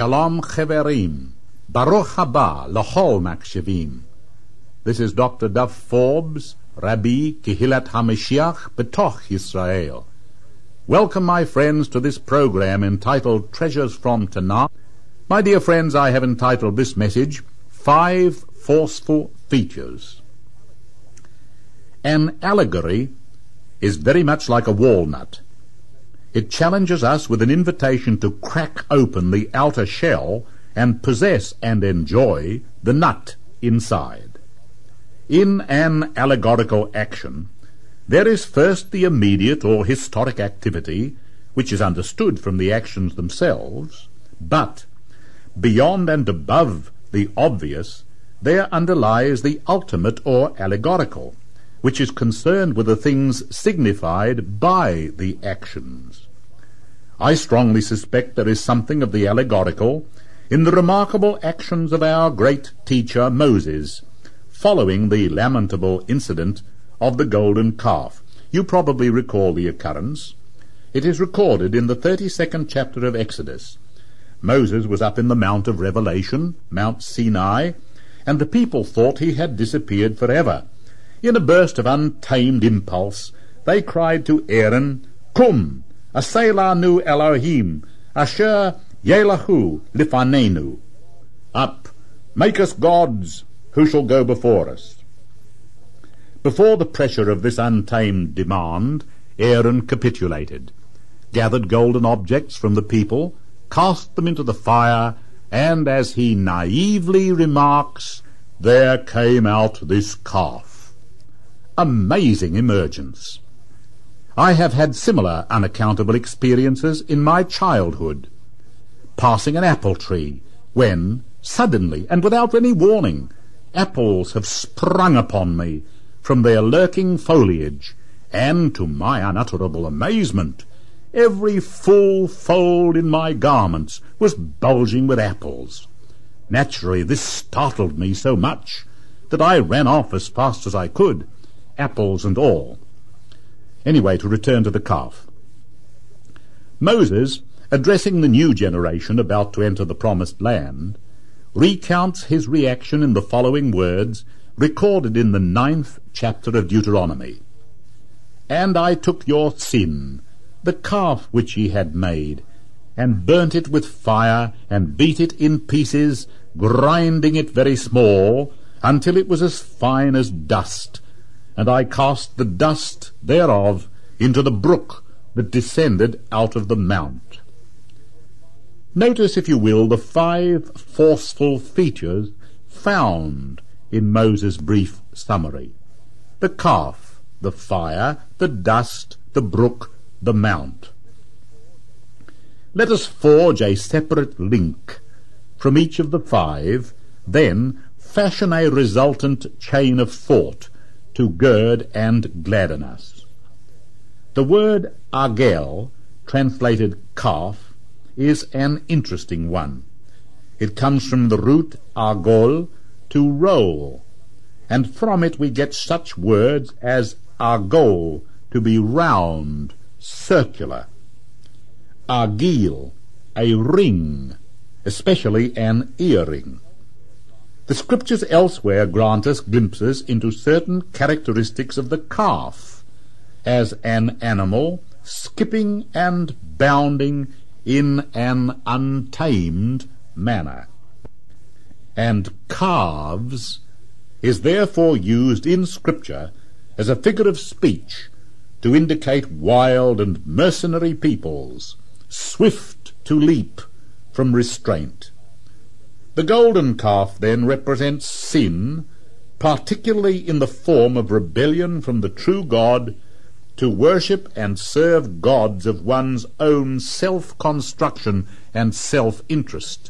Shalom Cheverim, Baruch haba l'chol makshivim. This is Dr. Duff Forbes, Rabbi Kehilat HaMashiach B'toch Yisrael. Welcome, my friends, to this program entitled Treasures from Tanakh. My dear friends, I have entitled this message, 5 Forceful Features. An allegory is very much like a walnut. It challenges us with an invitation to crack open the outer shell and possess and enjoy the nut inside. In an allegorical action, there is first the immediate or historic activity, which is understood from the actions themselves, but beyond and above the obvious, there underlies the ultimate or allegorical, which is concerned with the things signified by the actions. I strongly suspect there is something of the allegorical in the remarkable actions of our great teacher Moses, following the lamentable incident of the golden calf. You probably recall the occurrence. It is recorded in the 32nd chapter of Exodus. Moses was up in the Mount of Revelation, Mount Sinai, and the people thought he had disappeared forever. In a burst of untamed impulse, they cried to Aaron, "Kum, aseh lanu Elohim, asher yelahu lifanenu." Up, make us gods who shall go before us. Before the pressure of this untamed demand, Aaron capitulated, gathered golden objects from the people, cast them into the fire, and as he naively remarks, there came out this calf. Amazing emergence. I have had similar unaccountable experiences in my childhood. Passing an apple tree, when, suddenly and without any warning, apples have sprung upon me from their lurking foliage, and to my unutterable amazement, every full fold in my garments was bulging with apples. Naturally, this startled me so much that I ran off as fast as I could, apples and all. Anyway, to return to the calf. Moses, addressing the new generation about to enter the promised land, recounts his reaction in the following words, recorded in the 9th chapter of Deuteronomy. "And I took your sin, the calf which ye had made, and burnt it with fire, and beat it in pieces, grinding it very small, until it was as fine as dust. And I cast the dust thereof into the brook that descended out of the mount." Notice, if you will, the 5 forceful features found in Moses' brief summary. The calf, the fire, the dust, the brook, the mount. Let us forge a separate link from each of the 5, then fashion a resultant chain of thought to gird and gladden us. The word agel, translated calf, is an interesting one. It comes from the root agol, to roll, and from it we get such words as agol, to be round, circular. Agil, a ring, especially an earring. The scriptures elsewhere grant us glimpses into certain characteristics of the calf, as an animal skipping and bounding in an untamed manner. And calves is therefore used in Scripture as a figure of speech to indicate wild and mercenary peoples, swift to leap from restraint. The golden calf, then, represents sin, particularly in the form of rebellion from the true God to worship and serve gods of one's own self-construction and self-interest.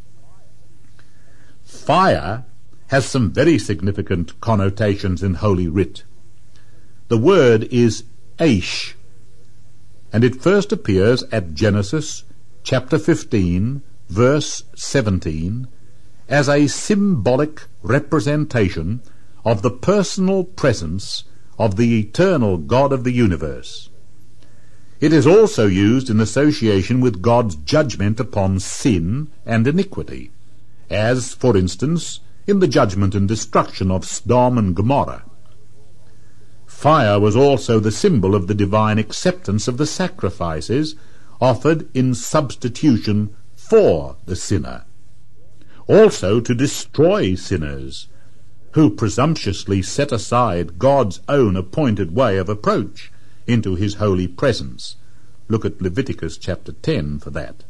Fire has some very significant connotations in Holy Writ. The word is Aish, and it first appears at Genesis chapter 15, verse 17, as a symbolic representation of the personal presence of the eternal God of the universe. It is also used in association with God's judgment upon sin and iniquity, as, for instance, in the judgment and destruction of Sodom and Gomorrah. Fire was also the symbol of the divine acceptance of the sacrifices offered in substitution for the sinner, also to destroy sinners who presumptuously set aside God's own appointed way of approach into his holy presence. Look at Leviticus chapter 10 for that.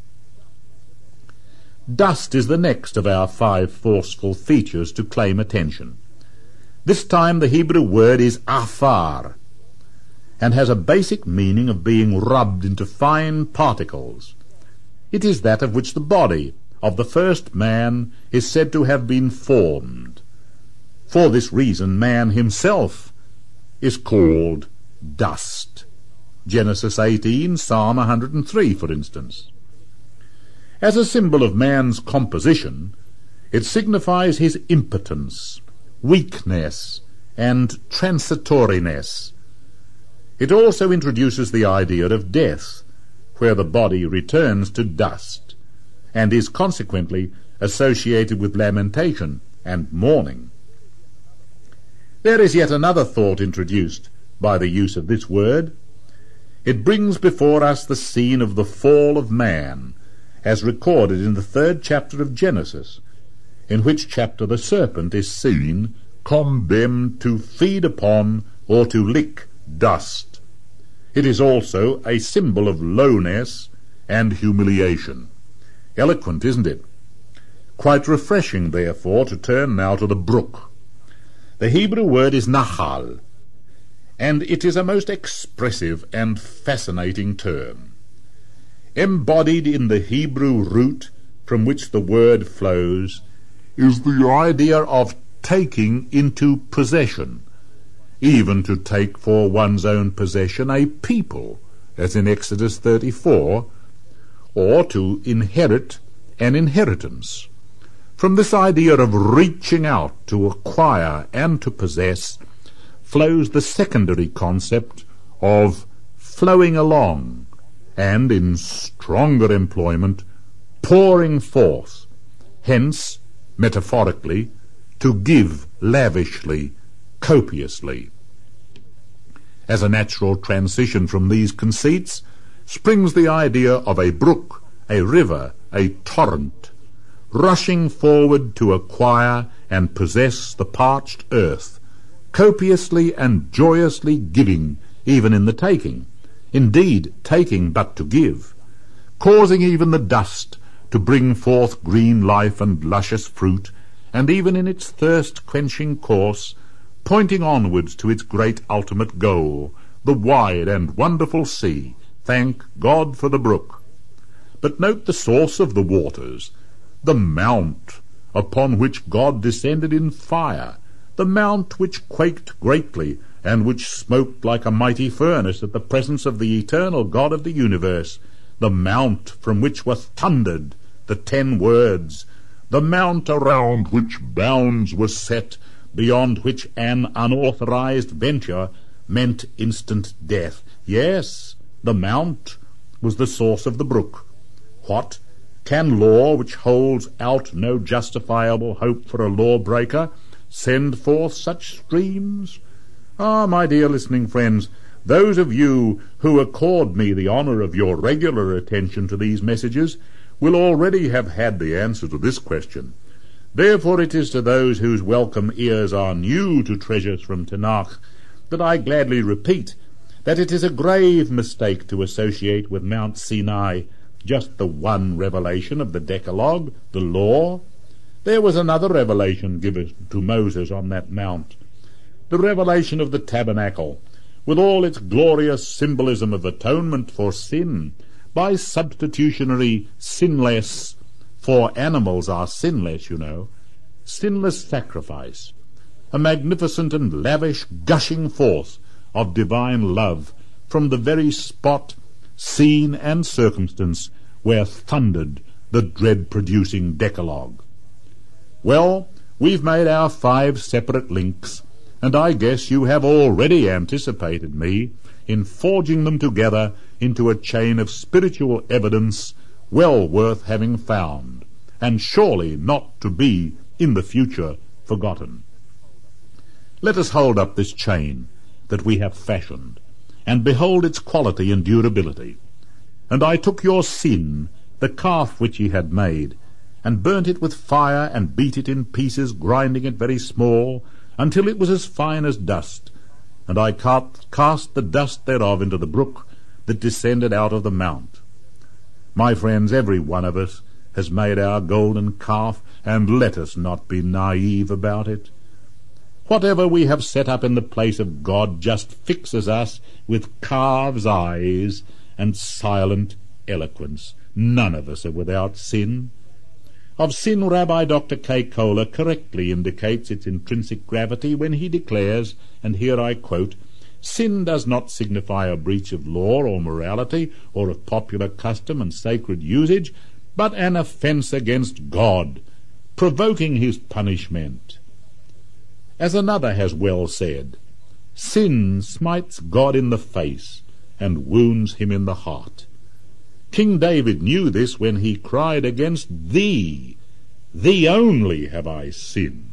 Dust is the next of our 5 forceful features to claim attention. This time the Hebrew word is afar, and has a basic meaning of being rubbed into fine particles. It is that of which the body of the first man is said to have been formed. For this reason man himself is called dust. Genesis 18, Psalm 103, for instance. As a symbol of man's composition, it signifies his impotence, weakness, and transitoriness. It also introduces the idea of death, where the body returns to dust, and is consequently associated with lamentation and mourning. There is yet another thought introduced by the use of this word. It brings before us the scene of the fall of man, as recorded in the 3rd chapter of Genesis, in which chapter the serpent is seen condemned to feed upon or to lick dust. It is also a symbol of lowness and humiliation. Eloquent, isn't it? Quite refreshing, therefore, to turn now to the brook. The Hebrew word is nahal, and it is a most expressive and fascinating term. Embodied in the Hebrew root from which the word flows is the idea of taking into possession, even to take for one's own possession a people, as in Exodus 34, or to inherit an inheritance. From this idea of reaching out to acquire and to possess flows the secondary concept of flowing along, and in stronger employment, pouring forth, hence, metaphorically, to give lavishly, copiously. As a natural transition from these conceits springs the idea of a brook, a river, a torrent, rushing forward to acquire and possess the parched earth, copiously and joyously giving even in the taking, indeed taking but to give, causing even the dust to bring forth green life and luscious fruit, and even in its thirst-quenching course, pointing onwards to its great ultimate goal, the wide and wonderful sea. Thank God for the brook. But note the source of the waters, the mount upon which God descended in fire, the mount which quaked greatly, and which smoked like a mighty furnace at the presence of the eternal God of the universe, the mount from which were thundered the 10 words, the mount around which bounds were set, beyond which an unauthorized venture meant instant death. Yes, the mount was the source of the brook. What? Can law, which holds out no justifiable hope for a lawbreaker, send forth such streams? Ah, my dear listening friends, those of you who accord me the honor of your regular attention to these messages will already have had the answer to this question. Therefore it is to those whose welcome ears are new to treasures from Tanakh that I gladly repeat that it is a grave mistake to associate with Mount Sinai just the one revelation of the Decalogue, the law. There was another revelation given to Moses on that mount, the revelation of the tabernacle, with all its glorious symbolism of atonement for sin, by substitutionary sinless, for animals are sinless, you know, sinless sacrifice, a magnificent and lavish gushing forth of divine love from the very spot, scene, and circumstance where thundered the dread-producing Decalogue. Well, we've made our 5 separate links, and I guess you have already anticipated me in forging them together into a chain of spiritual evidence well worth having found, and surely not to be in the future forgotten. Let us hold up this chain that we have fashioned, and behold its quality and durability. And I took your sin, the calf which ye had made, and burnt it with fire, and beat it in pieces, grinding it very small, until it was as fine as dust. And I cast the dust thereof into the brook that descended out of the mount. My friends, every one of us has made our golden calf, and let us not be naive about it. Whatever we have set up in the place of God just fixes us with calves' eyes and silent eloquence. None of us are without sin. Of sin, Rabbi Dr. K. Kohler correctly indicates its intrinsic gravity when he declares, and here I quote, "Sin does not signify a breach of law or morality or of popular custom and sacred usage, but an offence against God, provoking his punishment." As another has well said, "Sin smites God in the face and wounds him in the heart." King David knew this when he cried, "Against thee only have I sinned."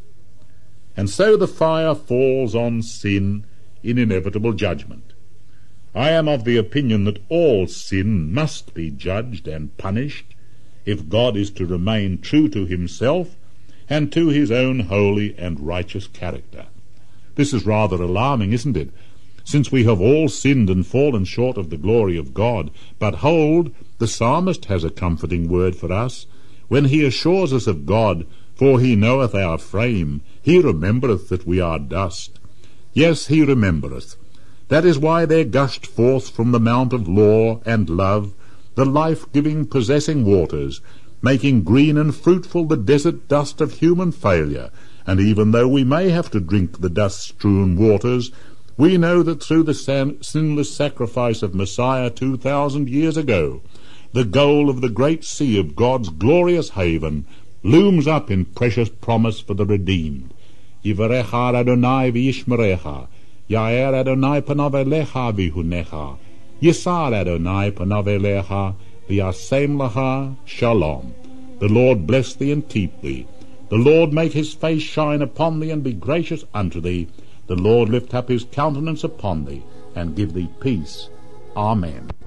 And so the fire falls on sin in inevitable judgment. I am of the opinion that all sin must be judged and punished if God is to remain true to himself and to his own holy and righteous character. This is rather alarming, isn't it? Since we have all sinned and fallen short of the glory of God. But hold, the psalmist has a comforting word for us, when he assures us of God, "For he knoweth our frame, he remembereth that we are dust." Yes, he remembereth. That is why there gushed forth from the mount of law and love the life-giving possessing waters, making green and fruitful the desert dust of human failure. And even though we may have to drink the dust-strewn waters, we know that through the sinless sacrifice of Messiah 2,000 years ago, the goal of the great sea of God's glorious haven looms up in precious promise for the redeemed. Yivarecha Adonai v'yishmerecha, Yair Adonai panav elecha v'hunecha, Yisar Adonai panav elecha v'yasem lecha shalom. The Lord bless thee and keep thee. The Lord make his face shine upon thee and be gracious unto thee. The Lord lift up his countenance upon thee and give thee peace. Amen.